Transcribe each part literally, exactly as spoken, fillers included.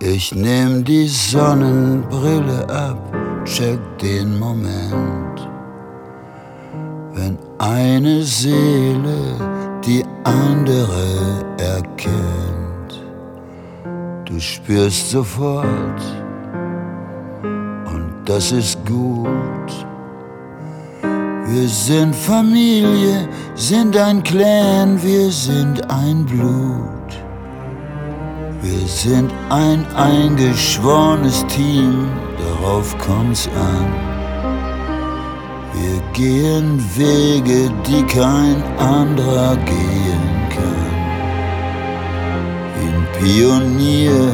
Ich nehm die Sonnenbrille ab, check den Moment, wenn eine Seele die andere erkennt. Du spürst sofort, und das ist gut. Wir sind Familie, sind ein Clan, wir sind ein Blut. Wir sind ein eingeschworenes Team, darauf kommt's an. Wir gehen Wege, die kein anderer gehen kann. Wie ein Pionier,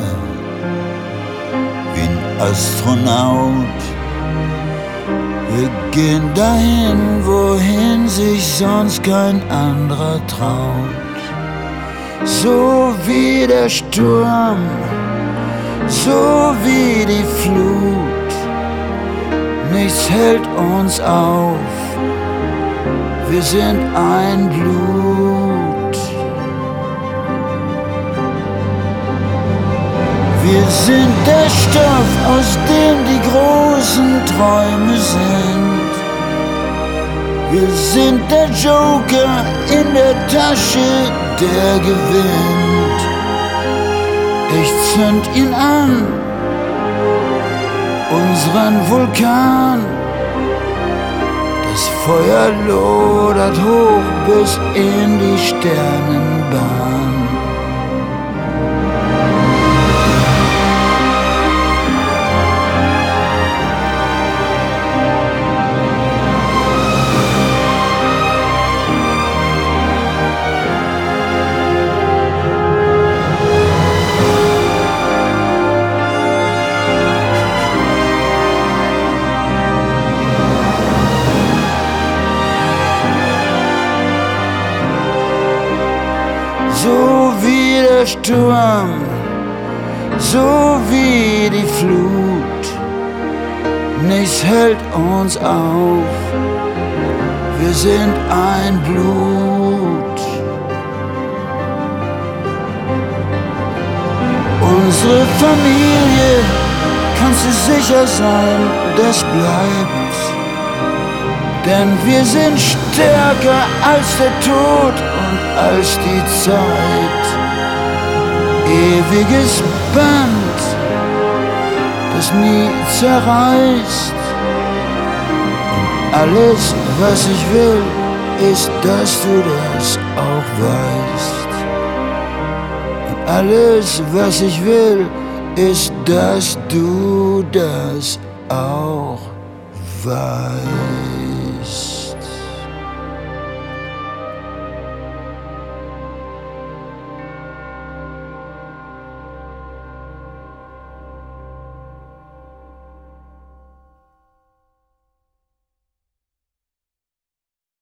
wie ein Astronaut. Wir gehen dahin, wohin sich sonst kein anderer traut. So wie der Sturm, so wie die Flut, nichts hält uns auf, wir sind ein Blut. Wir sind der Stoff, aus dem die großen Träume sind. Wir sind der Joker in der Tasche, der gewinnt. Ich zünd ihn an, unseren Vulkan. Das Feuer lodert hoch bis in die Sternenbahn. So wie der Sturm, so wie die Flut, nichts hält uns auf, wir sind ein Blut. Unsere Familie, kannst du sicher sein, das bleibt. Denn wir sind stärker als der Tod und als die Zeit. Ewiges Band, das nie zerreißt. Und alles, was ich will, ist, dass du das auch weißt. Und alles, was ich will, ist, dass du das auch weißt.